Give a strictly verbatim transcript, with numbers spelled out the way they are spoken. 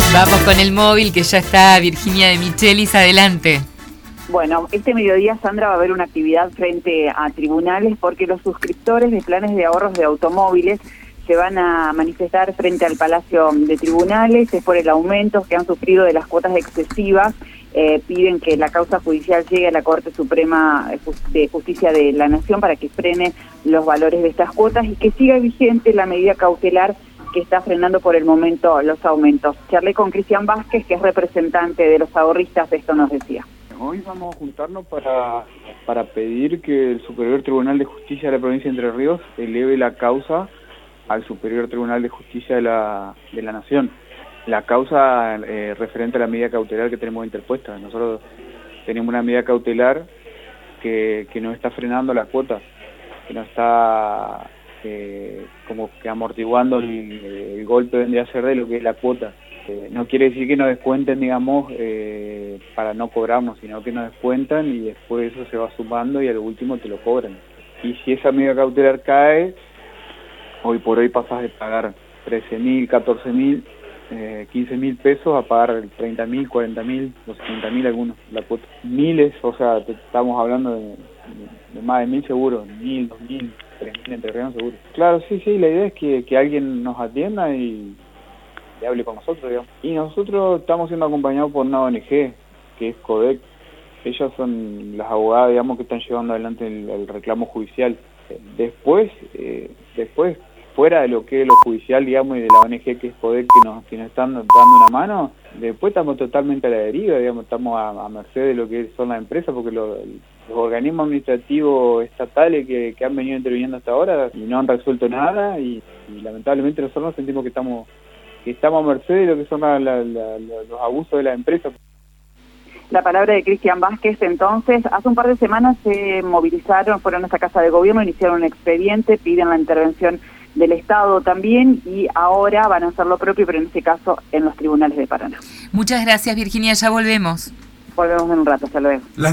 Vamos con el móvil, que ya está Virginia de Michelis, adelante. Bueno, este mediodía, Sandra, va a haber una actividad frente a tribunales porque los suscriptores de planes de ahorros de automóviles se van a manifestar frente al Palacio de Tribunales. Es por el aumento que han sufrido de las cuotas excesivas. Eh, piden que la causa judicial llegue a la Corte Suprema de Justicia de la Nación para que frene los valores de estas cuotas y que siga vigente la medida cautelar que está frenando por el momento los aumentos. Charlé con Cristian Vázquez, que es representante de los ahorristas, esto nos decía. Hoy vamos a juntarnos para, para pedir que el Superior Tribunal de Justicia de la Provincia de Entre Ríos eleve la causa al Superior Tribunal de Justicia de la, de la Nación. La causa eh, referente a la medida cautelar que tenemos interpuesta. Nosotros tenemos una medida cautelar que, que nos está frenando las cuotas, que nos está eh, como que amortiguando el, el golpe vendría a ser de lo que es la cuota. Eh, no quiere decir que nos descuenten, digamos, eh, para no cobrarnos, sino que nos descuentan y después eso se va sumando y al último te lo cobran. Y si esa medida cautelar cae, hoy por hoy pasás de pagar trece mil, catorce mil, eh, quince mil pesos a pagar treinta mil, cuarenta mil, cincuenta mil algunos, la cuota. Miles, o sea, te, estamos hablando de, de más de mil seguros, mil, dos mil, tres mil entre Ríos seguro. Claro, sí, sí, la idea es que, que alguien nos atienda y y hable con nosotros, digamos. Y nosotros estamos siendo acompañados por una O N G, que es CODEC. Ellas son las abogadas, digamos, que están llevando adelante el, el reclamo judicial. Después, eh, después, fuera de lo que es lo judicial, digamos, y de la O N G que es CODEC, que nos, que nos están dando una mano, después estamos totalmente a la deriva, digamos, estamos a, a merced de lo que son las empresas, porque lo, los organismos administrativos estatales que, que han venido interviniendo hasta ahora y no han resuelto nada, y, y lamentablemente nosotros sentimos que estamos que estamos a merced de lo que son la, la, la, los abusos de la empresa. La palabra de Cristian Vázquez. Entonces, hace un par de semanas se movilizaron, fueron a esta casa de gobierno, iniciaron un expediente, piden la intervención del Estado también y ahora van a hacer lo propio, pero en este caso en los tribunales de Paraná. Muchas gracias, Virginia, ya volvemos. Volvemos en un rato, hasta luego.